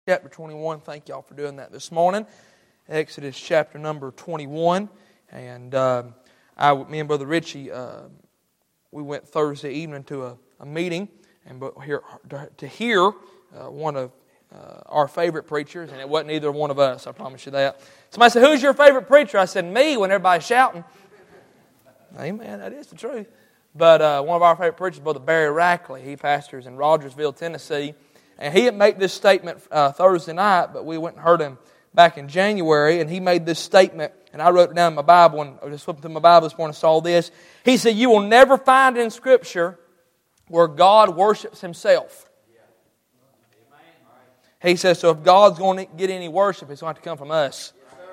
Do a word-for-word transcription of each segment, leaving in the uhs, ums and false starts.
chapter twenty-one. Thank y'all for doing that this morning. Exodus chapter number twenty-one. And uh, I, me and Brother Richie, uh, we went Thursday evening to a, a meeting and here, to hear uh, one of uh, our favorite preachers, and it wasn't either one of us, I promise you that. Somebody said, "Who's your favorite preacher?" I said, "Me," when everybody's shouting. Amen, that is the truth. But uh, one of our favorite preachers, Brother Barry Rackley, he pastors in Rogersville, Tennessee. And he had made this statement uh, Thursday night, but we went and heard him back in January, and he made this statement, and I wrote it down in my Bible, and I just flipped through my Bible this morning and saw this. He said, "You will never find in Scripture where God worships Himself." He says, so if God's going to get any worship, it's going to have to come from us.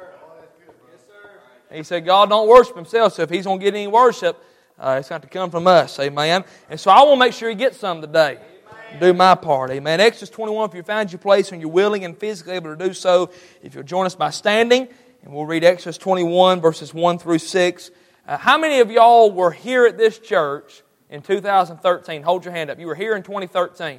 He said, God don't worship Himself, so if He's going to get any worship, uh, it's going to have to come from us. Amen. And so I want to make sure He gets some today. Do my part. Amen. Exodus twenty-one, if you found your place and you're willing and physically able to do so, if you'll join us by standing, and we'll read Exodus twenty-one, verses one through six. Uh, how many of y'all were here at this church in two thousand thirteen? Hold your hand up. You were here in twenty thirteen.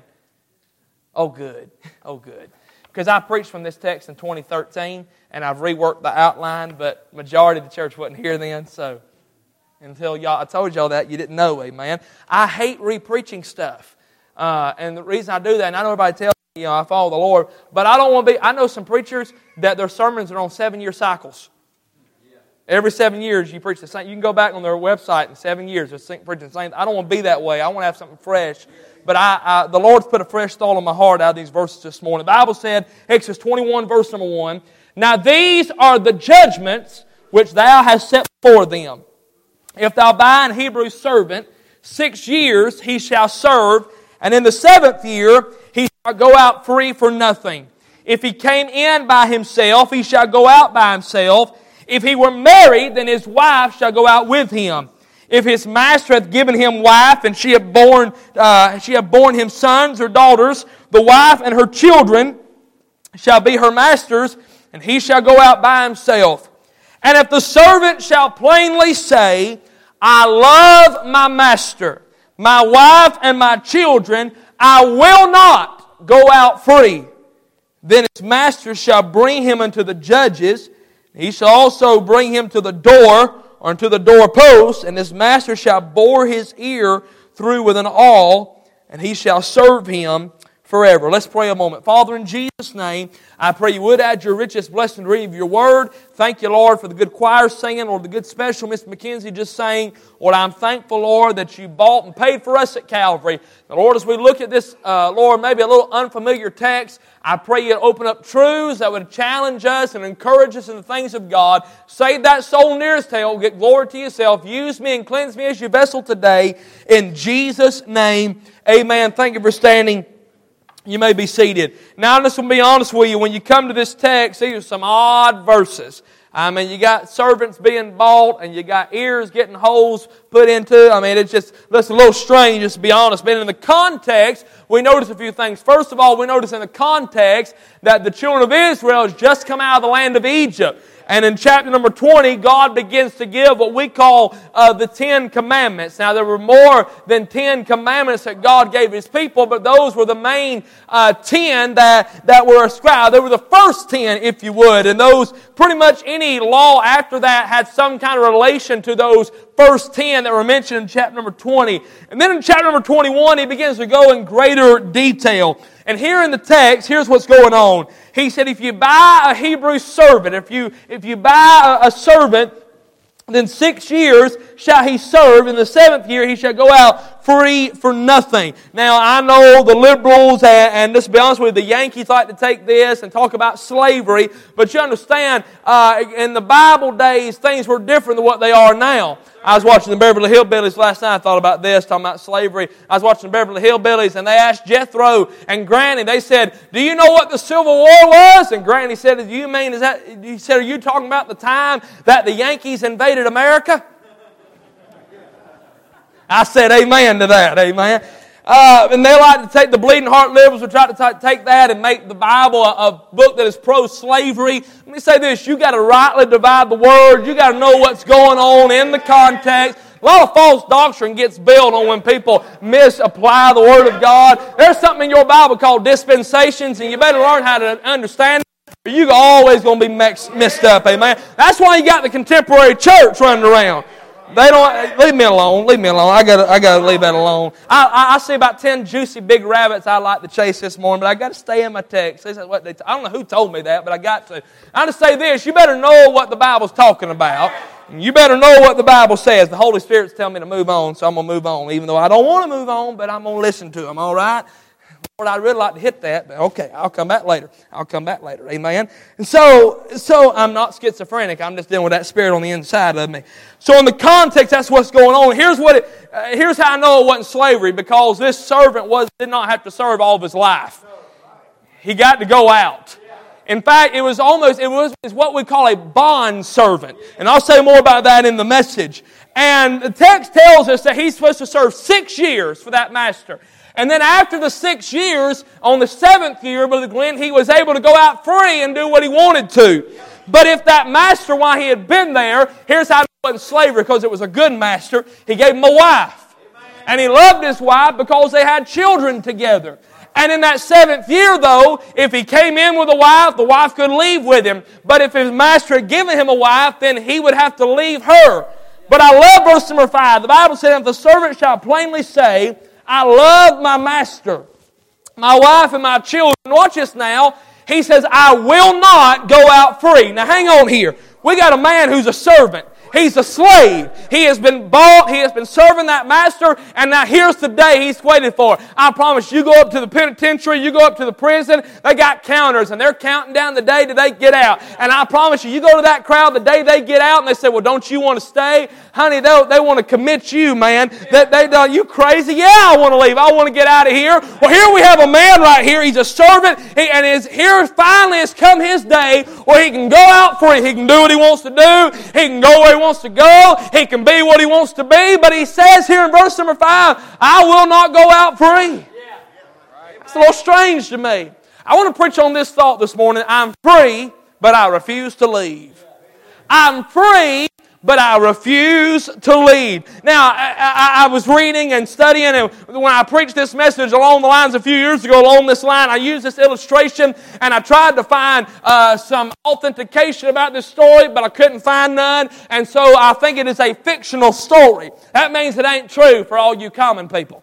Oh, good. Oh, good. Because I preached from this text in twenty thirteen, and I've reworked the outline, but majority of the church wasn't here then, so until y'all, I told y'all that, you didn't know, amen. I hate re-preaching stuff. Uh, and the reason I do that, and I know everybody tells me, you know, I follow the Lord, but I don't want to be, I know some preachers that their sermons are on seven-year cycles. Yeah. Every seven years you preach the same. You can go back on their website in seven years, they're preaching the same. I don't want to be that way. I want to have something fresh. But I, I, the Lord's put a fresh thought on my heart out of these verses this morning. The Bible said, Exodus twenty-one, verse number one, "Now these are the judgments which thou hast set before them. If thou buy an Hebrew servant, six years he shall serve, and in the seventh year he shall go out free for nothing. If he came in by himself, he shall go out by himself. If he were married, then his wife shall go out with him. If his master hath given him wife, and she hath borne, uh, she hath borne him sons or daughters, the wife and her children shall be her master's, and he shall go out by himself. And if the servant shall plainly say, I love my master, my wife and my children, I will not go out free, then his master shall bring him unto the judges. He shall also bring him to the door, or unto the doorpost, and his master shall bore his ear through with an awl, and he shall serve him forever." Let's pray a moment. Father, in Jesus' name, I pray you would add your richest blessing to reading of your word. Thank you, Lord, for the good choir singing, or the good special Miss McKenzie just sang. Lord, I'm thankful, Lord, that you bought and paid for us at Calvary. Now, Lord, as we look at this, uh, Lord, maybe a little unfamiliar text, I pray you open up truths that would challenge us and encourage us in the things of God. Save that soul nearest hell. Get glory to yourself. Use me and cleanse me as your vessel today. In Jesus' name, amen. Thank you for standing. You may be seated. Now, I'm just going to be honest with you. When you come to this text, these are some odd verses. I mean, you got servants being bought, and you got ears getting holes put into. I mean, it's just, that's a little strange, just to be honest. But in the context, we notice a few things. First of all, we notice in the context that the children of Israel has just come out of the land of Egypt. And in chapter number twenty, God begins to give what we call uh, the Ten Commandments. Now, there were more than ten commandments that God gave His people, but those were the main uh, ten that, that were ascribed. They were the first ten, if you would. And those, pretty much any law after that had some kind of relation to those first ten that were mentioned in chapter number twenty. And then in chapter number twenty-one, He begins to go in greater detail. And here in the text, here's what's going on. He said, if you buy a Hebrew servant, if you if you buy a, a servant, then six years shall he serve. In the seventh year he shall go out free for nothing. Now, I know the liberals, and, and let's be honest with you, the Yankees like to take this and talk about slavery, but you understand, uh, in the Bible days, things were different than what they are now. I was watching the Beverly Hillbillies last night. I thought about this, talking about slavery. I was watching the Beverly Hillbillies, and they asked Jethro and Granny. They said, "Do you know what the Civil War was?" And Granny said, "Do you mean is that?" He said, "Are you talking about the time that the Yankees invaded America?" I said, "Amen to that." Amen. Uh, and they like to take the bleeding heart liberals will try to t- take that and make the Bible a, a book that is pro-slavery. Let me say this, you got to rightly divide the word. You got to know what's going on in the context. A lot of false doctrine gets built on when people misapply the Word of God. There's something in your Bible called dispensations, and you better learn how to understand it, or you're always going to be mixed, messed up, amen? That's why you got the contemporary church running around. They don't, leave me alone, leave me alone. I got I got to leave that alone. I, I, I see about ten juicy big rabbits I like to chase this morning, but I got to stay in my text. This is what they t- I don't know who told me that, but I got to. I just say this, you better know what the Bible's talking about. You better know what the Bible says. The Holy Spirit's telling me to move on, so I'm going to move on, even though I don't want to move on, but I'm going to listen to Him, all right? Lord, I'd really like to hit that, but okay, I'll come back later. I'll come back later, amen? And so, so I'm not schizophrenic. I'm just dealing with that spirit on the inside of me. So in the context, that's what's going on. Here's what it, uh, here's how I know it wasn't slavery, because this servant was did not have to serve all of his life. He got to go out. In fact, it was almost, it was it's what we call a bond servant. And I'll say more about that in the message. And the text tells us that he's supposed to serve six years for that master. And then after the six years, on the seventh year, Brother Glenn, he was able to go out free and do what he wanted to. But if that master, while he had been there, here's how it wasn't slavery, because it was a good master, he gave him a wife. And he loved his wife because they had children together. And in that seventh year, though, if he came in with a wife, the wife could leave with him. But if his master had given him a wife, then he would have to leave her. But I love verse number five. The Bible said, if the servant shall plainly say, I love my master, my wife, and my children. Watch this now. He says, I will not go out free. Now hang on here. We got a man who's a servant. He's a slave. He has been bought. He has been serving that master. And now here's the day he's waiting for. I promise you go up to the penitentiary, you go up to the prison, they got counters and they're counting down the day that they get out. And I promise you, you go to that crowd the day they get out and they say, well, don't you want to stay? Honey, they, they want to commit you, man. They, they, they, you crazy? Yeah, I want to leave. I want to get out of here. Well, here we have a man right here. He's a servant. He, and his, here finally has come his day where he can go out free. He can do what he wants to do. He can go where he wants to go. He can be what he wants to be. But he says here in verse number five, I will not go out free. It's a little strange to me. I want to preach on this thought this morning. I'm free, but I refuse to leave. I'm free, but I refuse to lead. Now, I, I, I was reading and studying, and when I preached this message along the lines a few years ago, along this line, I used this illustration, and I tried to find uh, some authentication about this story, but I couldn't find none, and so I think it is a fictional story. That means it ain't true for all you common people.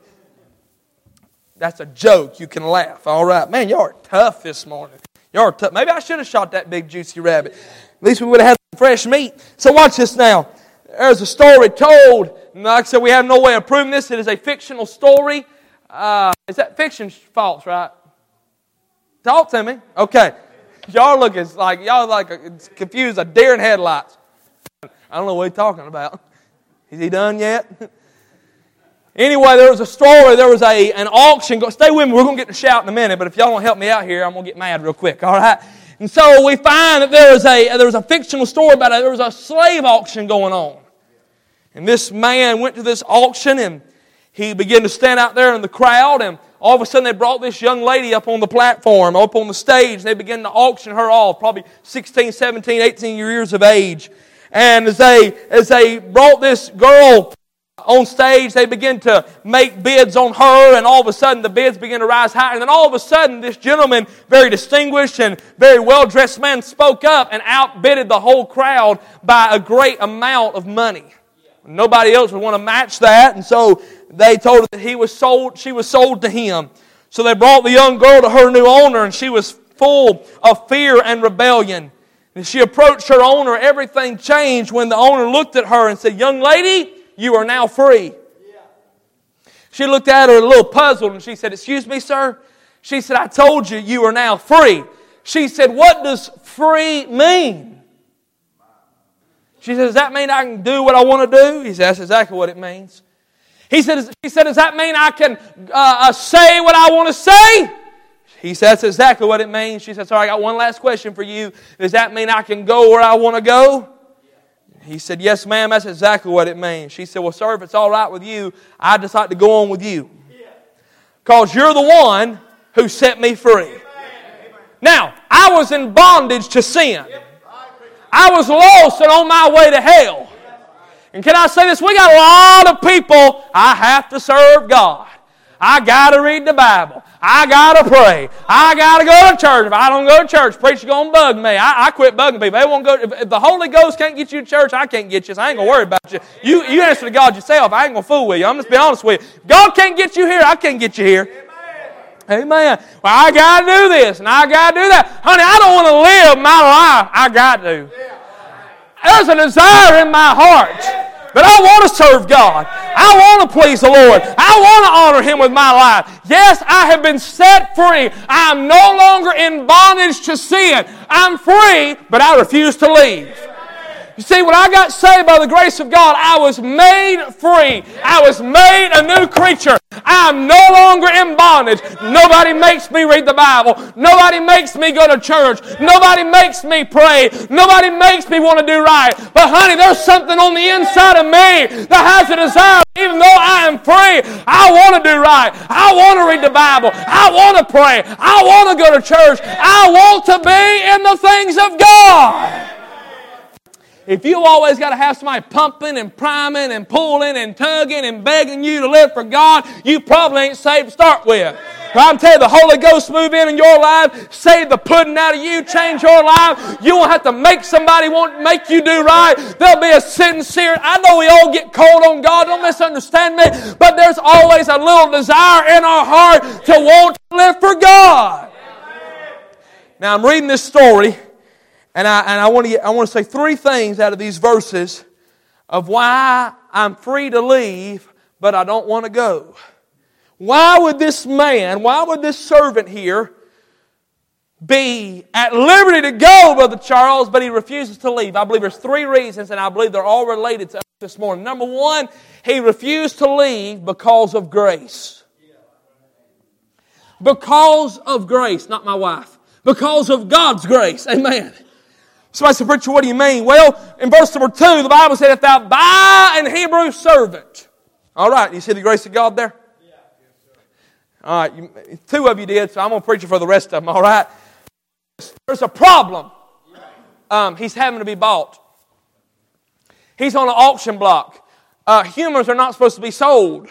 That's a joke. You can laugh. All right. Man, y'all are tough this morning. Y'all are tough. Maybe I should have shot that big juicy rabbit. At least we would have had some fresh meat. So watch this now. There's a story told. And like I said, we have no way of proving this. It is a fictional story. Uh, is that fiction false, right? Talk to me. Okay. Y'all look as like, y'all like confused a deer in headlights. I don't know what he's talking about. Is he done yet? Anyway, there was a story, there was a an auction. Stay with me, we're going to get to shout in a minute, but if y'all don't help me out here, I'm going to get mad real quick, all right? And so we find that there was a there was a fictional story about it. There was a slave auction going on. And this man went to this auction, and he began to stand out there in the crowd, and all of a sudden they brought this young lady up on the platform, up on the stage. They began to auction her off, probably sixteen, seventeen, eighteen years of age. And as they as they brought this girl on stage, they begin to make bids on her, and all of a sudden the bids begin to rise higher. And then all of a sudden this gentleman, very distinguished and very well-dressed man, spoke up and outbidded the whole crowd by a great amount of money. Nobody else would want to match that, and so they told her that he was sold, she was sold to him. So they brought the young girl to her new owner, and she was full of fear and rebellion. And she approached her owner. Everything changed when the owner looked at her and said, "Young lady, you are now free." Yeah. She looked at her a little puzzled and she said, "Excuse me, sir?" She said, "I told you you are now free." She said, "What does free mean?" She said, "Does that mean I can do what I want to do?" He said, "That's exactly what it means." He said, She said, "Does that mean I can uh, say what I want to say?" He said, "That's exactly what it means." She said, "Sorry, I got one last question for you. Does that mean I can go where I want to go?" He said, "Yes, ma'am, that's exactly what it means." She said, "Well, sir, if it's all right with you, I'd just like to go on with you. Because you're the one who set me free." Now, I was in bondage to sin. I was lost and on my way to hell. And can I say this? We got a lot of people, I have to serve God. I got to read the Bible. I got to pray. I got to go to church. If I don't go to church, preacher's going to bug me. I, I quit bugging people. They won't go. If, if the Holy Ghost can't get you to church, I can't get you, so I ain't going to worry about you. You, you answer to God yourself. I ain't going to fool with you. I'm just being honest with you. If God can't get you here, I can't get you here. Amen. Amen. Well, I got to do this, and I got to do that. Honey, I don't want to live my life. I got to. There's a desire in my heart. But I want to serve God. I want to please the Lord. I want to honor Him with my life. Yes, I have been set free. I am no longer in bondage to sin. I'm free, but I refuse to leave. You see, when I got saved by the grace of God, I was made free. I was made a new creature. I am no longer in bondage. Nobody makes me read the Bible. Nobody makes me go to church. Nobody makes me pray. Nobody makes me want to do right. But honey, there's something on the inside of me that has a desire. Even though I am free, I want to do right. I want to read the Bible. I want to pray. I want to go to church. I want to be in the things of God. If you always got to have somebody pumping and priming and pulling and tugging and begging you to live for God, you probably ain't saved to start with. But I'm telling you, the Holy Ghost move in in your life, save the pudding out of you, change your life. You won't have to make somebody want to make you do right. There'll be a sincere, I know we all get cold on God, don't misunderstand me, but there's always a little desire in our heart to want to live for God. Now I'm reading this story. And I and I want to get, I want to say three things out of these verses of why I'm free to leave, but I don't want to go. Why would this man, why would this servant here be at liberty to go, Brother Charles, but he refuses to leave? I believe there's three reasons, and I believe they're all related to us this morning. Number one, he refused to leave because of grace. Because of grace, not my wife. Because of God's grace. Amen. Somebody said, preacher, what do you mean? Well, in verse number two, the Bible said, if thou buy an Hebrew servant. All right, you see the grace of God there? Yeah. All right, you, two of you did, so I'm going to preach it for the rest of them, all right? There's a problem. Um, he's having to be bought. He's on an auction block. Uh, humans are not supposed to be sold.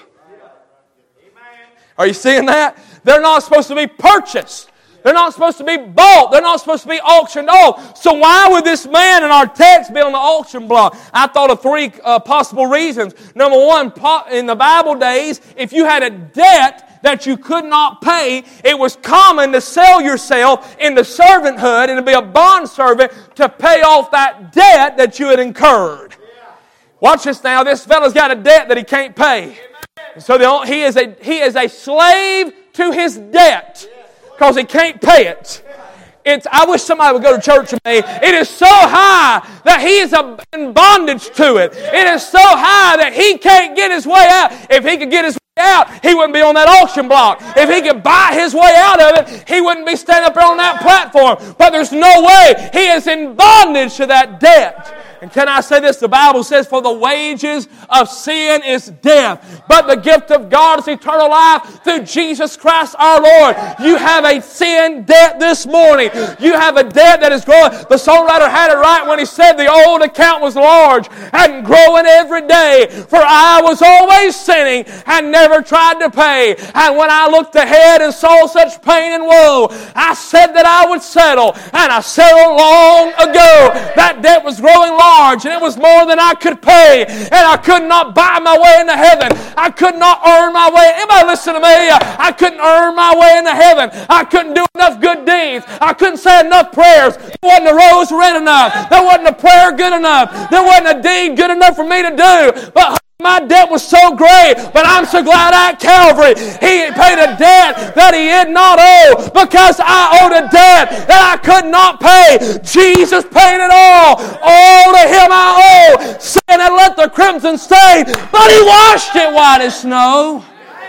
Are you seeing that? They're not supposed to be purchased. They're not supposed to be bought. They're not supposed to be auctioned off. So why would this man in our text be on the auction block? I thought of three uh, possible reasons. Number one, in the Bible days, if you had a debt that you could not pay, it was common to sell yourself into servanthood and to be a bond servant to pay off that debt that you had incurred. Watch this now. This fellow's got a debt that he can't pay. So the, he is a he is a slave to his debt. Because he can't pay it. It's, I wish somebody would go to church with me. It is so high that he is in bondage to it. It is so high that he can't get his way out. If he could get his way out, he wouldn't be on that auction block. If he could buy his way out of it, he wouldn't be standing up there on that platform. But there's no way. He is in bondage to that debt. And can I say this? The Bible says, for the wages of sin is death, but the gift of God is eternal life through Jesus Christ our Lord. You have a sin debt this morning. You have a debt that is growing. The songwriter had it right when he said the old account was large and growing every day. For I was always sinning and never tried to pay. And when I looked ahead and saw such pain and woe, I said that I would settle. And I settled long ago. That debt was growing large. And it was more than I could pay. And I could not buy my way into heaven. I could not earn my way. Anybody listen to me? I couldn't earn my way into heaven. I couldn't do enough good deeds. I couldn't say enough prayers. There wasn't a rose red enough. There wasn't a prayer good enough. There wasn't a deed good enough for me to do. But my debt was so great, but I'm so glad at Calvary He paid a debt that He did not owe, because I owed a debt that I could not pay. Jesus paid it all. All to Him I owe. Sin had let the crimson stain, but He washed it white as snow.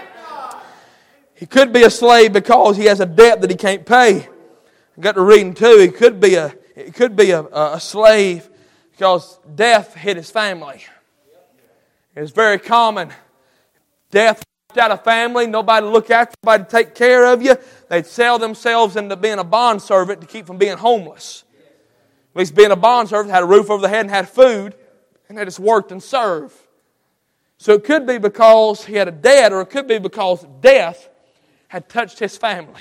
He could be a slave because he has a debt that he can't pay. I got to reading too. He could be a he could be a, a slave because death hit his family. It's very common. Death wiped out a family, nobody to look after, nobody to take care of you. They'd sell themselves into being a bondservant to keep from being homeless. At least being a bondservant, had a roof over the head and had food. And they just worked and served. So it could be because he had a debt, or it could be because death had touched his family.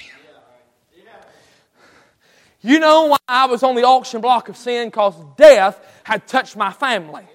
You know why I was on the auction block of sin? Because death had touched my family.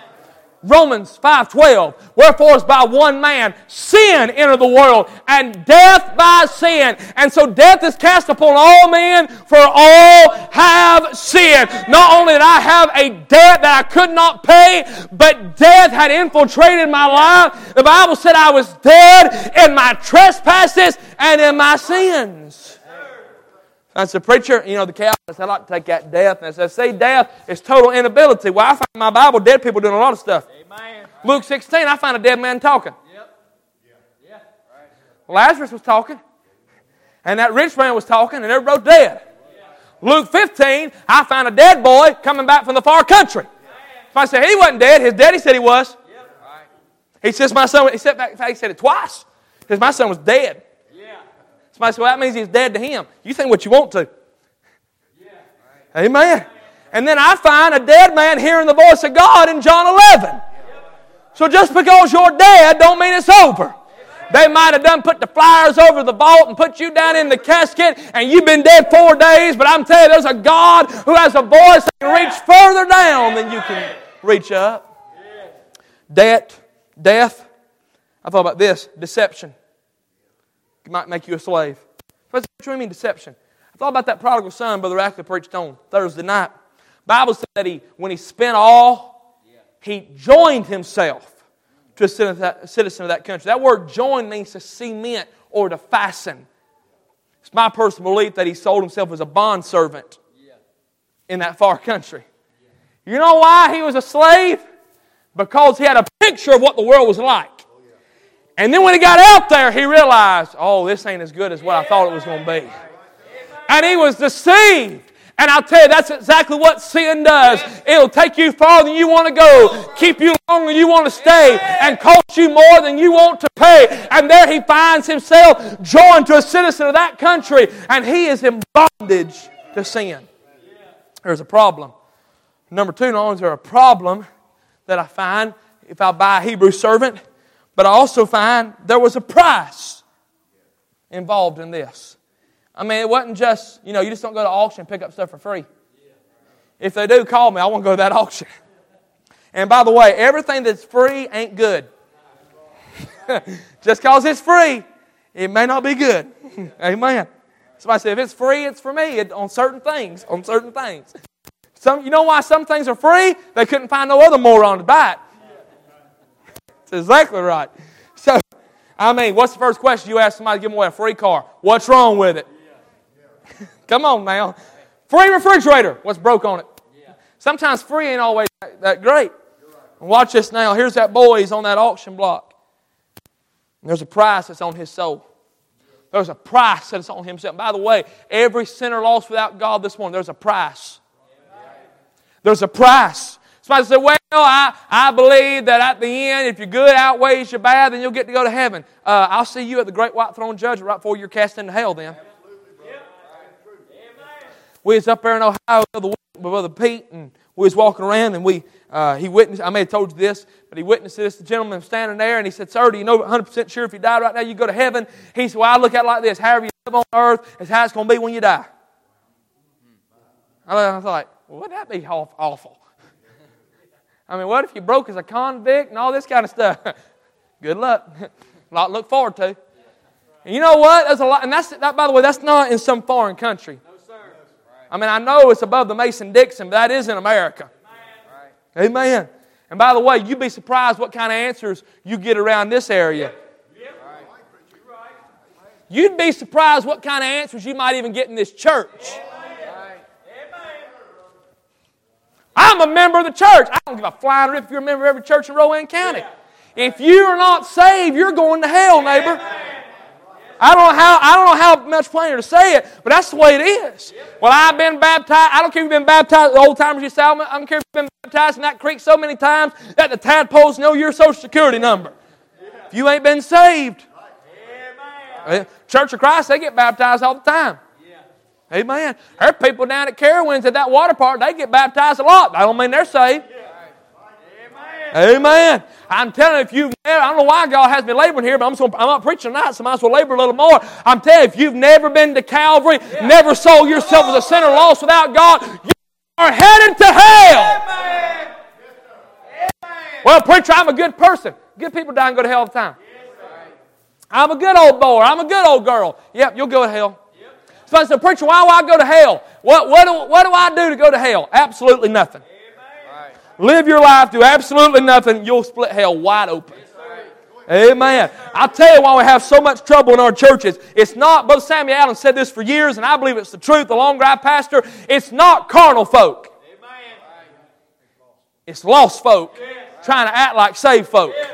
Romans five twelve. Wherefore is by one man sin entered the world, and death by sin. And so death is cast upon all men, for all have sinned. Not only did I have a debt that I could not pay, but death had infiltrated my life. The Bible said I was dead in my trespasses and in my sins. That's a preacher, you know, the Calvinists, I like to take that death. And I say death is total inability. Well, I find in my Bible dead people doing a lot of stuff. Amen. Luke sixteen, I find a dead man talking. Yep. Yeah. Right. Lazarus was talking. And that rich man was talking, and everybody was dead. Yeah. Luke fifteen, I found a dead boy coming back from the far country. Yeah. So I said he wasn't dead. His daddy said he was. Yep. Right. He says my son, he said, in fact, he said it twice. He says my son was dead. Somebody said, well, that means he's dead to him. You think what you want to. Yeah. Right. Amen. And then I find a dead man hearing the voice of God in John eleven. So just because you're dead don't mean it's over. They might have done put the flyers over the vault and put you down in the casket and you've been dead four days, but I'm telling you, there's a God who has a voice that can reach further down than you can reach up. Debt, death. I thought about this, deception. Might make you a slave. What do you mean deception? I thought about that prodigal son Brother Ackley preached on Thursday night. The Bible said that he, when he spent all, he joined himself to a citizen of that country. That word join means to cement or to fasten. It's my personal belief that he sold himself as a bondservant in that far country. You know why he was a slave? Because he had a picture of what the world was like. And then when he got out there, he realized, oh, this ain't as good as what I thought it was going to be. And he was deceived. And I'll tell you, that's exactly what sin does. It'll take you farther than you want to go, keep you longer than you want to stay, and cost you more than you want to pay. And there he finds himself joined to a citizen of that country, and he is in bondage to sin. There's a problem. Number two, not only is there a problem that I find if I buy a Hebrew servant, but I also find there was a price involved in this. I mean, it wasn't just, you know, you just don't go to auction and pick up stuff for free. If they do, call me. I want to go to that auction. And by the way, everything that's free ain't good. Just because it's free, it may not be good. Amen. Somebody said, if it's free, it's for me it, on certain things. On certain things. Some, you know why some things are free? They couldn't find no other moron to buy it. That's exactly right. So, I mean, what's the first question you ask somebody to give them away a free car? What's wrong with it? Come on now. Free refrigerator. What's broke on it? Sometimes free ain't always that great. Watch this now. Here's that boy. He's on that auction block. And there's a price that's on his soul. There's a price that's on himself. By the way, every sinner lost without God this morning, there's a price. There's a price. Somebody said, well, I, I believe that at the end, if your good outweighs your bad, then you'll get to go to heaven. Uh, I'll see you at the great white throne judgment right before you're cast into hell then. We was up there in Ohio the other week with Brother Pete, and we was walking around, and we uh, he witnessed, I may have told you this, but he witnessed this. The gentleman was standing there, and he said, sir, do you know one hundred percent sure if you died right now, you go to heaven? He said, well, I look at it like this. However you live on earth is how it's going to be when you die. I was like, well, wouldn't that be awful? I mean, what if you broke as a convict and all this kind of stuff? Good luck. A lot to look forward to. And you know what? There's a lot, and that's that. By the way, that's not in some foreign country. No, sir. I mean, I know it's above the Mason-Dixon, but that is in America. Amen. Amen. And by the way, you'd be surprised what kind of answers you get around this area. Yep. Right. You'd be surprised what kind of answers you might even get in this church. I'm a member of the church. I don't give a flying rip if you're a member of every church in Rowan County. If you're not saved, you're going to hell, neighbor. I don't know how I don't know how much plainer to say it, but that's the way it is. Well, I've been baptized. I don't care if you've been baptized the old timers you say. I don't care if you've been baptized in that creek so many times that the tadpoles know your social security number. If you ain't been saved. Church of Christ, they get baptized all the time. Amen. There are people down at Carowinds at that water park, they get baptized a lot. I don't mean they're saved. Amen. I'm telling you, if you've never, I don't know why God has me laboring here, but I'm, just gonna, I'm not preaching tonight, so I might as well labor a little more. I'm telling you, if you've never been to Calvary, yeah. never sold yourself as a sinner lost without God, you are headed to hell. Amen. Well, preacher, I'm a good person. Good people die and go to hell all the time. I'm a good old boy. I'm a good old girl. Yep, you'll go to hell. So I said, preacher, why do I go to hell? What, what, do, what do I do to go to hell? Absolutely nothing. Amen. Live your life, do absolutely nothing, you'll split hell wide open. Yes, amen. I'll tell you why we have so much trouble in our churches. It's not, Brother Samuel Allen said this for years, and I believe it's the truth the longer I pastor, it's not carnal folk. Amen. It's lost folk yes. trying to act like saved folk. Yes.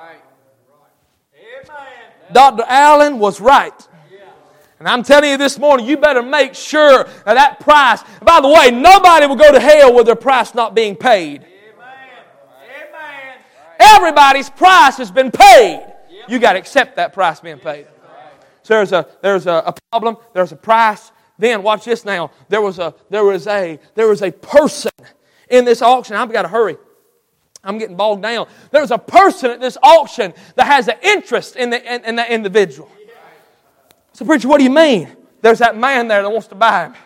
Doctor Allen was right. And I'm telling you this morning, you better make sure that that price. By the way, nobody will go to hell with their price not being paid. Amen. Everybody's price has been paid. You got to accept that price being paid. So there's a there's a, a problem. There's a price. Then watch this now. There was a there was a there was a person in this auction. I've got to hurry. I'm getting bogged down. There's a person at this auction that has an interest in the in, in that individual. So, preacher, what do you mean? There's that man there that wants to buy him.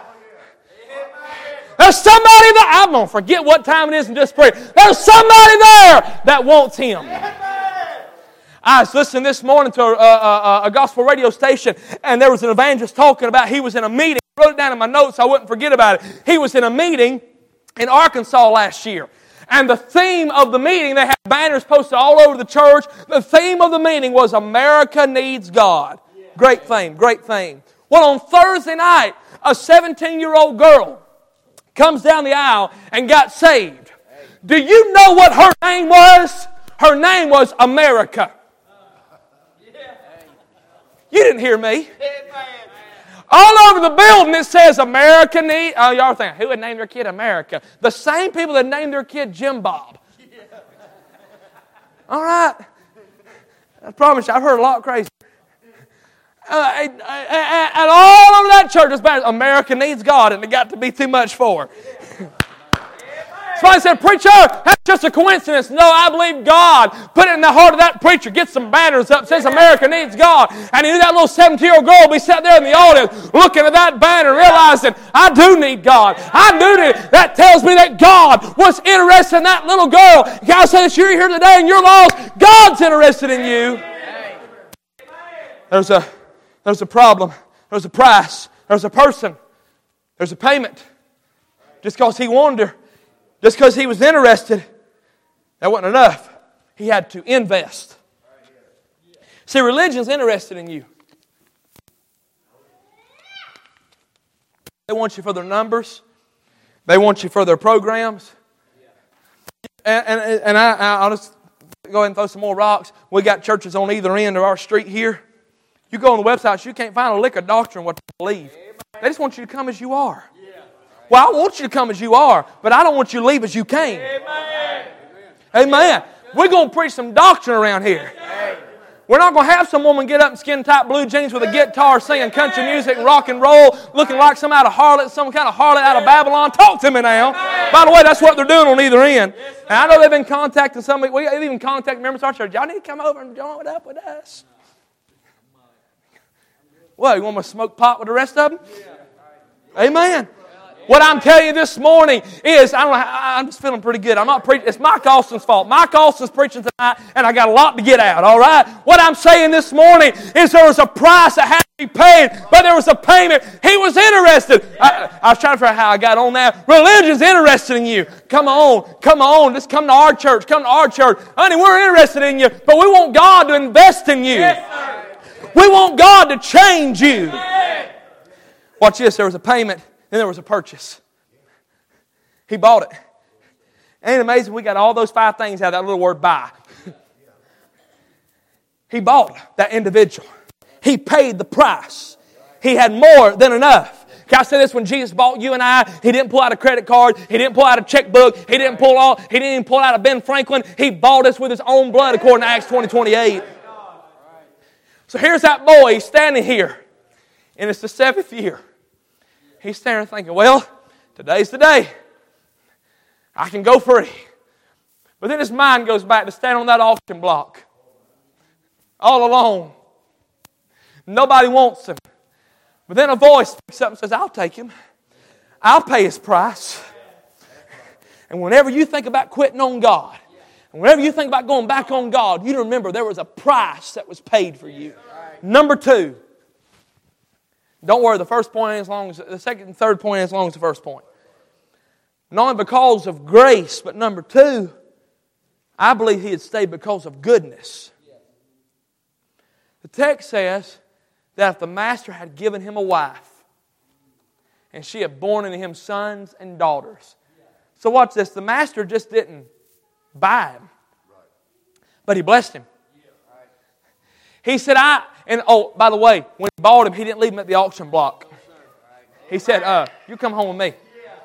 There's somebody there. I'm going to forget what time it is and just pray. There's somebody there that wants him. I was listening this morning to a, a, a gospel radio station, and there was an evangelist talking about he was in a meeting. I wrote it down in my notes so I wouldn't forget about it. He was in a meeting in Arkansas last year. And the theme of the meeting, they had banners posted all over the church. The theme of the meeting was America Needs God. Great theme, great theme. Well, on Thursday night, a seventeen-year-old girl comes down the aisle and got saved. Do you know what her name was? Her name was America. You didn't hear me. All over the building it says America Need. Oh, y'all are thinking, who would name their kid America? The same people that named their kid Jim Bob. All right. I promise you, I've heard a lot crazy. Uh, and, and all over that church, America needs God, and it got to be too much for her. Somebody said, preacher, that's just a coincidence. No, I believe God put it in the heart of that preacher. Get some banners up, says America needs God. And he knew that little seventeen-year-old girl be sat there in the audience looking at that banner, realizing, I do need God. I do need. That tells me that God was interested in that little girl. God says, you're here today and you're lost. God's interested in you. There's a, there's a problem. There's a price. There's a person. There's a payment. Just because he wanted her. Just because he was interested, that wasn't enough. He had to invest. See, religion's interested in you. They want you for their numbers. They want you for their programs. And, and, and I, I'll just go ahead and throw some more rocks. We got churches on either end of our street here. You go on the website, you can't find a lick of doctrine what they believe. They just want you to come as you are. Well, I want you to come as you are, but I don't want you to leave as you came. Amen. Amen. We're going to preach some doctrine around here. We're not going to have some woman get up in skin-tight blue jeans with a guitar singing country music and rock and roll, looking like some out of harlot, some kind of harlot out of Babylon. Talk to me now. By the way, that's what they're doing on either end. And I know they've been contacting somebody. We've even contacted members of our church. Y'all need to come over and join up with us. What, you want me to smoke pot with the rest of them? Amen. What I'm telling you this morning is, I don't know, I'm just feeling pretty good. I'm not preaching. It's Mike Austin's fault. Mike Austin's preaching tonight, and I got a lot to get out, all right? What I'm saying this morning is there was a price that had to be paid, but there was a payment. He was interested. I, I was trying to figure out how I got on that. Religion's interested in you. Come on, come on. Just come to our church. Come to our church. Honey, we're interested in you, but we want God to invest in you. Yes, we want God to change you. Yes. Watch this. There was a payment. Then there was a purchase. He bought it. Ain't it amazing we got all those five things out of that little word buy. He bought that individual. He paid the price. He had more than enough. Can I say this? When Jesus bought you and I, He didn't pull out a credit card. He didn't pull out a checkbook. He didn't pull out, He didn't even pull out a Ben Franklin. He bought us with His own blood according to Acts twenty twenty-eight. So here's that boy. He's standing here. And it's the seventh year. He's standing there thinking, well, today's the day. I can go free. But then his mind goes back to stand on that auction block. All alone. Nobody wants him. But then a voice speaks up and says, I'll take him. I'll pay his price. And whenever you think about quitting on God, and whenever you think about going back on God, you remember there was a price that was paid for you. Number two. Don't worry, the first point ain't as long as the second and third point ain't as long as the first point. Not only because of grace, but number two, I believe he had stayed because of goodness. The text says that if the master had given him a wife, and she had born unto him sons and daughters. So watch this. The master just didn't buy him, but he blessed him. He said, I, and oh, by the way, when he bought him, he didn't leave him at the auction block. He said, uh, you come home with me.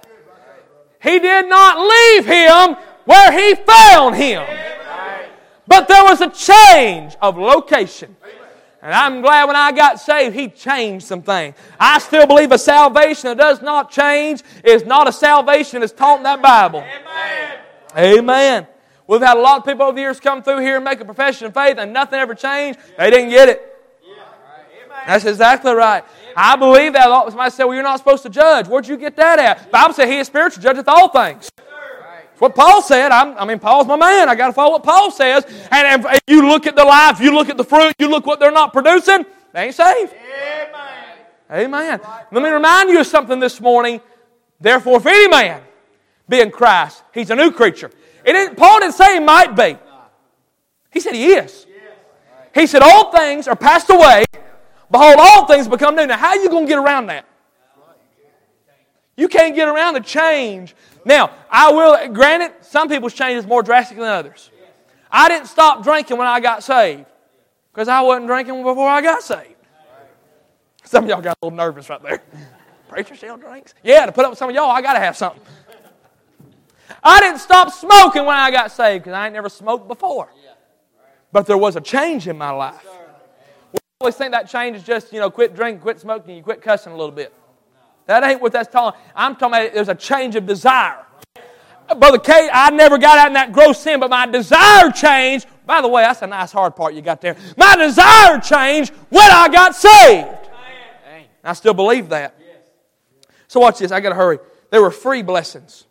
He did not leave him where he found him. But there was a change of location. And I'm glad when I got saved, He changed some things. I still believe a salvation that does not change is not a salvation that's taught in that Bible. Amen. Amen. We've had a lot of people over the years come through here and make a profession of faith and nothing ever changed. They didn't get it. That's exactly right. I believe that. Somebody said, well, you're not supposed to judge. Where'd you get that at? The Bible said He is spiritual, judgeth all things. That's what Paul said. I'm, I mean, Paul's my man. I got to follow what Paul says. And if you look at the life, you look at the fruit, you look what they're not producing, they ain't saved. Amen. Amen. Let me remind you of something this morning. Therefore, if any man be in Christ, he's a new creature. It didn't, Paul didn't say he might be. He said he is. He said all things are passed away. Behold, all things become new. Now, how are you going to get around that? You can't get around the change. Now, I will, granted, some people's change is more drastic than others. I didn't stop drinking when I got saved because I wasn't drinking before I got saved. Some of y'all got a little nervous right there. Preacher still drinks? Yeah, to put up with some of y'all, I got to have something. I didn't stop smoking when I got saved because I ain't never smoked before. But there was a change in my life. We always think that change is just, you know, quit drinking, quit smoking, you quit cussing a little bit. That ain't what that's talking. I'm talking about there's a change of desire. Brother Kate, I never got out in that gross sin, but my desire changed. By the way, that's a nice hard part you got there. My desire changed when I got saved. And I still believe that. So watch this. I got to hurry. They were free blessings.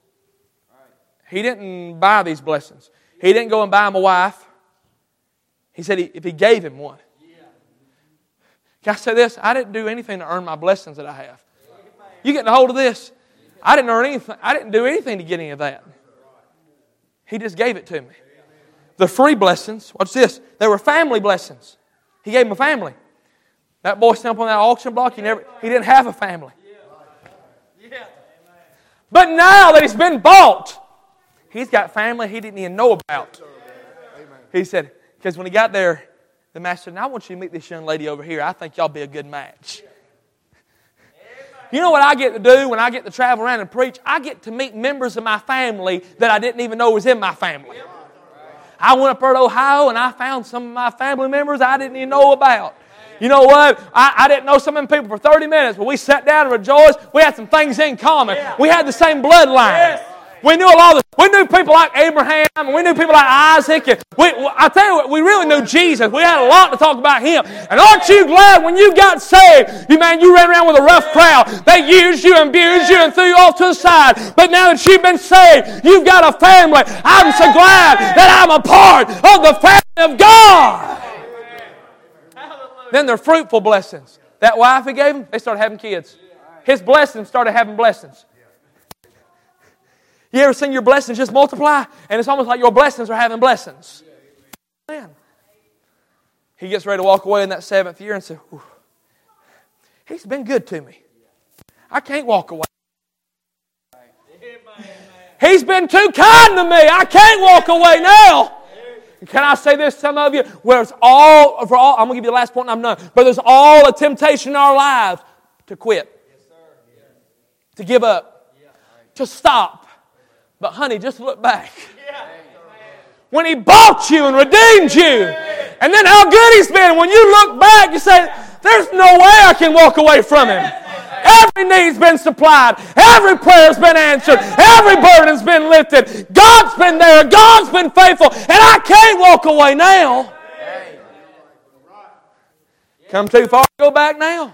He didn't buy these blessings. He didn't go and buy him a wife. He said he, if he gave him one. Can I say this? I didn't do anything to earn my blessings that I have. You getting a hold of this? I didn't earn anything. I didn't do anything to get any of that. He just gave it to me. The free blessings, watch this. They were family blessings. He gave him a family. That boy standing up on that auction block, he never he didn't have a family. But now that he's been bought, he's got family he didn't even know about. He said, because when he got there, the master said, now I want you to meet this young lady over here. I think y'all be a good match. You know what I get to do when I get to travel around and preach? I get to meet members of my family that I didn't even know was in my family. I went up there to Ohio and I found some of my family members I didn't even know about. You know what? I, I didn't know some of them people for thirty minutes, but we sat down and rejoiced. We had some things in common. We had the same bloodline. We knew a lot of, we knew people like Abraham, and we knew people like Isaac. And we, I tell you what, we really knew Jesus. We had a lot to talk about Him. And aren't you glad when you got saved, you man, you ran around with a rough crowd. They used you and abused you and threw you off to the side. But now that you've been saved, you've got a family. I'm so glad that I'm a part of the family of God. Then their fruitful blessings. That wife He gave him, they started having kids. His blessings started having blessings. You ever seen your blessings just multiply? And it's almost like your blessings are having blessings. Man. He gets ready to walk away in that seventh year and say, He's been good to me. I can't walk away. He's been too kind to me. I can't walk away now. Can I say this to some of you? Where it's all, for all, I'm going to give you the last point and I'm done. But there's all a temptation in our lives to quit. To give up. To stop. But honey, just look back. When He bought you and redeemed you. And then how good He's been. When you look back, you say, there's no way I can walk away from Him. Every need's been supplied. Every prayer's been answered. Every burden's been lifted. God's been there. God's been faithful. And I can't walk away now. Come too far to go back now.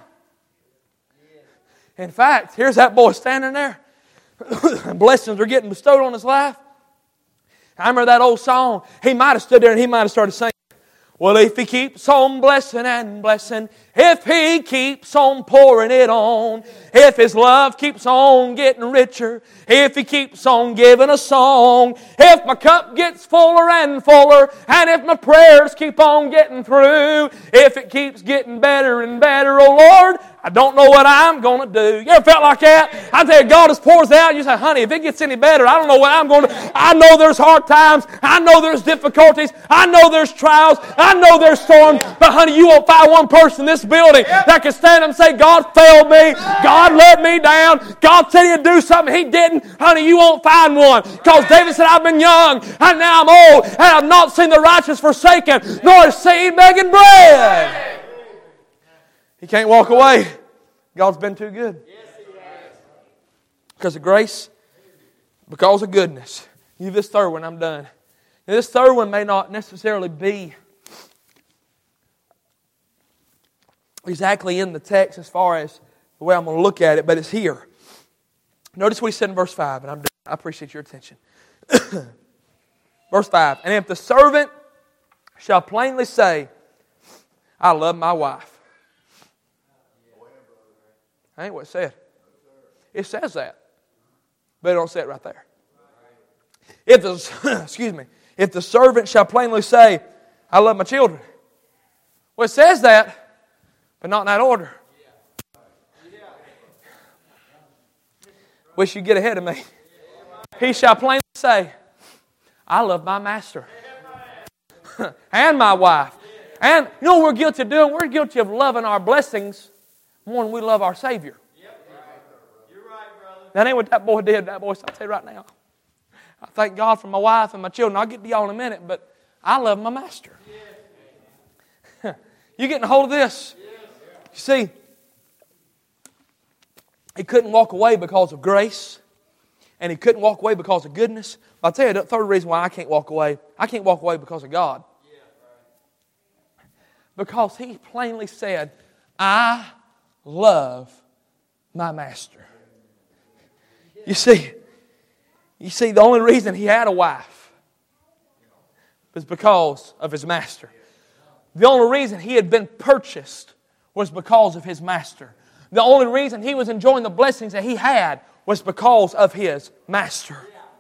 In fact, here's that boy standing there. Blessings are getting bestowed on his life. I remember that old song. He might have stood there and he might have started singing. Well, if He keeps on blessing and blessing, if He keeps on pouring it on, if His love keeps on getting richer, if He keeps on giving a song, if my cup gets fuller and fuller, and if my prayers keep on getting through, if it keeps getting better and better, oh Lord, I don't know what I'm going to do. You ever felt like that? I tell you, God just pours out. You say, honey, if it gets any better, I don't know what I'm going to. I know there's hard times. I know there's difficulties. I know there's trials. I know there's storms. But honey, you won't find one person in this building that can stand up and say, God failed me. God let me down. God said He'd do something. He didn't. Honey, you won't find one. Because David said, I've been young, and now I'm old, and I've not seen the righteous forsaken, nor his seed begging bread. He can't walk away. God's been too good. Because of grace, because of goodness. You this third one, I'm done. Now, this third one may not necessarily be exactly in the text as far as the way I'm going to look at it, but it's here. Notice what he said in verse five, and I'm done. I appreciate your attention. Verse five, and if the servant shall plainly say, I love my wife. That ain't what it said. It says that. But it don't say it right there. If the, excuse me, if the servant shall plainly say, I love my children. Well, it says that, but not in that order. Wish you'd get ahead of me. He shall plainly say, I love my master. And my wife. And you know what we're guilty of doing? We're guilty of loving our blessings more than we love our Savior. Yep. You're right, brother. That ain't what that boy did. That boy, I'll tell you right now. I thank God for my wife and my children. I'll get to y'all in a minute, but I love my master. Yes. You getting a hold of this? Yes. You see, he couldn't walk away because of grace, and he couldn't walk away because of goodness. I'll tell you the third reason why I can't walk away. I can't walk away because of God. Yeah, right. Because He plainly said, I love my master. You see, you see, the only reason he had a wife was because of his master. The only reason he had been purchased was because of his master. The only reason he was enjoying the blessings that he had was because of his master.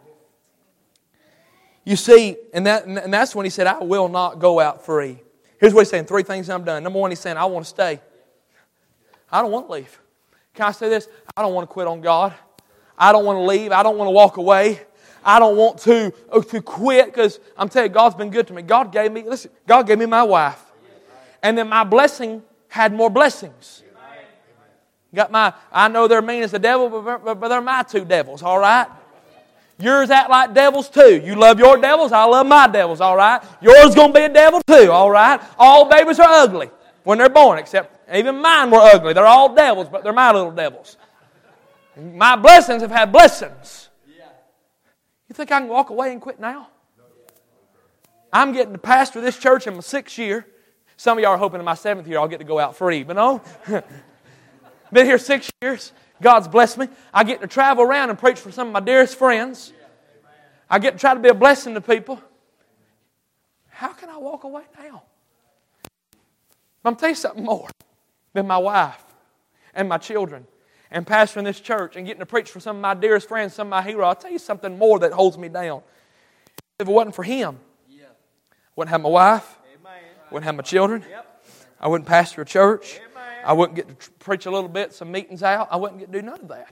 You see, and that and that's when he said, I will not go out free. Here's what he's saying, three things I'm done. Number one, he's saying, I want to stay. I don't want to leave. Can I say this? I don't want to quit on God. I don't want to leave. I don't want to walk away. I don't want to, to quit because I'm telling you, God's been good to me. God gave me, listen, God gave me my wife. And then my blessing had more blessings. Got my, I know they're mean as the devil, but, but they're my two devils, all right? Yours act like devils too. You love your devils, I love my devils, all right? Yours going to be a devil too, all right? All babies are ugly when they're born, except even mine were ugly. They're all devils, but they're my little devils. My blessings have had blessings. You think I can walk away and quit now? I'm getting to pastor this church in my sixth year. Some of y'all are hoping in my seventh year I'll get to go out free, but no. Been here six years. God's blessed me. I get to travel around and preach for some of my dearest friends. I get to try to be a blessing to people. How can I walk away now? I'm going to tell you something more than my wife and my children and pastoring this church and getting to preach for some of my dearest friends, some of my heroes. I'll tell you something more that holds me down. If it wasn't for Him, I wouldn't have my wife, I wouldn't have my children, I wouldn't pastor a church, I wouldn't get to preach a little bit, some meetings out, I wouldn't get to do none of that.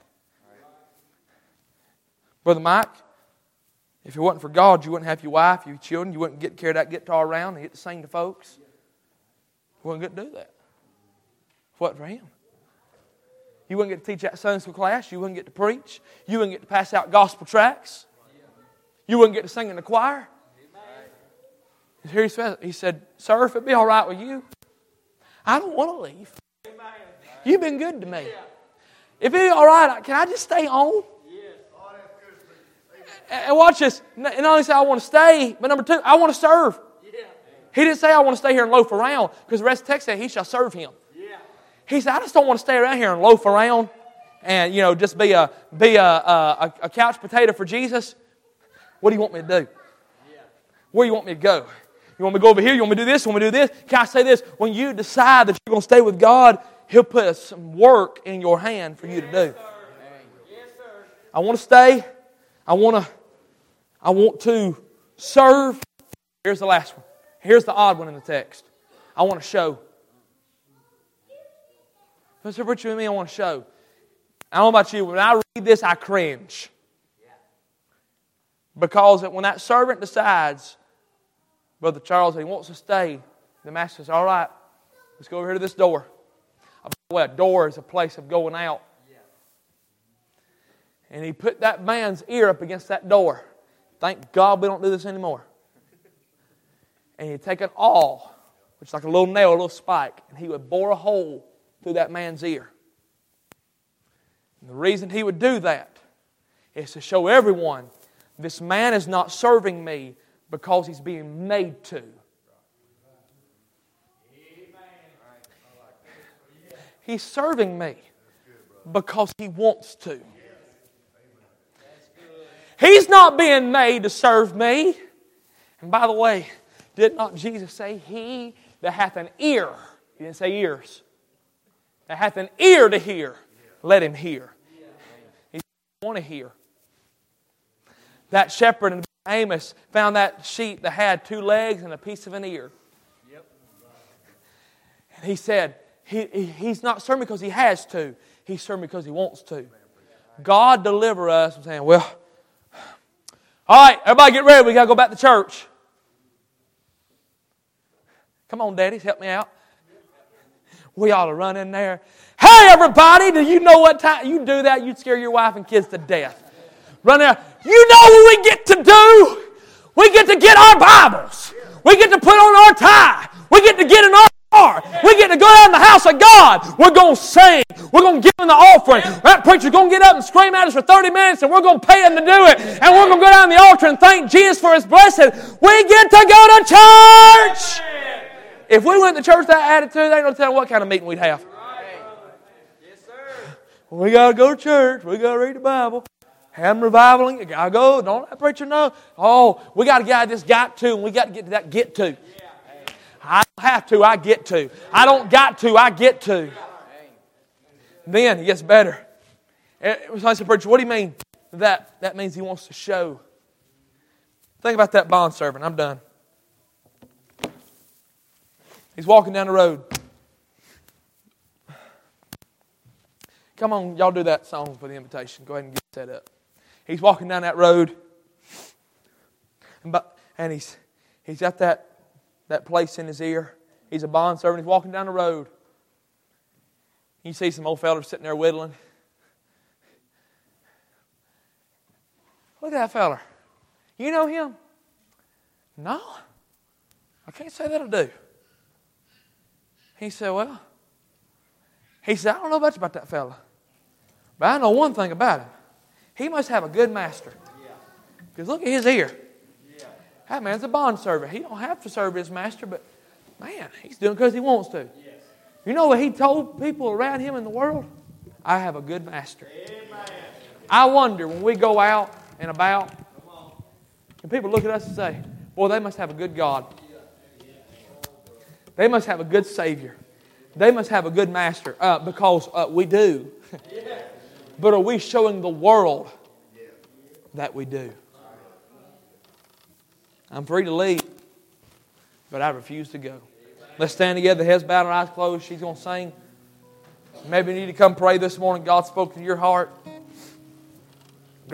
Brother Mike, if it wasn't for God, you wouldn't have your wife, your children, you wouldn't get to carry that guitar around and get to sing to folks. You wouldn't get to do that. If it wasn't for Him. You wouldn't get to teach that Sunday school class. You wouldn't get to preach. You wouldn't get to pass out gospel tracts. You wouldn't get to sing in the choir. And here he said, he said, sir, if it be all right with you, I don't want to leave. You've been good to me. If it's all right, can I just stay home? And watch this. And not only say I want to stay, but number two, I want to serve. He didn't say I want to stay here and loaf around, because the rest of the text said he shall serve him. He said, I just don't want to stay around here and loaf around and, you know, just be a be a, a, a couch potato for Jesus. What do you want me to do? Where do you want me to go? You want me to go over here? You want me to do this? You want me to do this? Can I say this? When you decide that you're going to stay with God, He'll put some work in your hand for you to do. I want to stay. I want to, I want to serve. Here's the last one. Here's the odd one in the text. I want to show. Mister Preacher, with me, I want to show. I don't know about you, when I read this, I cringe. Because when that servant decides, Brother Charles, he wants to stay, the master says, all right, let's go over here to this door. By the way, a door is a place of going out. And he put that man's ear up against that door. Thank God we don't do this anymore. And he'd take an awl, which is like a little nail, a little spike, and he would bore a hole through that man's ear. And the reason he would do that is to show everyone this man is not serving me because he's being made to. He's serving me because he wants to. He's not being made to serve me. And by the way, did not Jesus say, he that hath an ear, he didn't say ears, that hath an ear to hear, let him hear. He doesn't want to hear. That shepherd in Amos found that sheep that had two legs and a piece of an ear. And he said, he, he, he's not serving because he has to. He's serving because he wants to. God deliver us from saying, well, all right, everybody get ready. We got to go back to church. Come on, daddies, help me out. We ought to run in there. Hey, everybody, do you know what time you do that? You'd scare your wife and kids to death. Run there. You know what we get to do? We get to get our Bibles. We get to put on our tie. We get to get in our car. We get to go down to the house of God. We're going to sing. We're going to give Him the offering. That preacher's going to get up and scream at us for thirty minutes, and we're going to pay Him to do it. And we're going to go down the altar and thank Jesus for His blessing. We get to go to church. If we went to church with that attitude, they ain't going to tell what kind of meeting we'd have. We got to go to church. We got to read the Bible. Have them revivaling. You got to go. Don't that preacher know? Oh, we got to get out of this got to, and we got to get to that get to. I don't have to. I get to. I don't got to. I get to. Then it gets better. I said, preacher, what do you mean? That that means he wants to show. Think about that bondservant. I'm done. He's walking down the road. Come on, y'all do that song for the invitation. Go ahead and get set up. He's walking down that road, and, and he's he's got that, that place in his ear. He's a bondservant. He's walking down the road. You see some old fella sitting there whittling. Look at that fella. You know him? No. I can't say that I do. He said, well, he said, I don't know much about that fella, but I know one thing about him. He must have a good master. Because look at his ear. That man's a bondservant. He don't have to serve his master, but man, he's doing it because he wants to. You know what he told people around him in the world? I have a good master. I wonder when we go out and about, and people look at us and say, boy, they must have a good God. They must have a good Savior. They must have a good master. Uh, because uh, we do. But are we showing the world that we do? I'm free to leave, but I refuse to go. Let's stand together, heads bowed and eyes closed. She's going to sing. Maybe you need to come pray this morning. God spoke to your heart.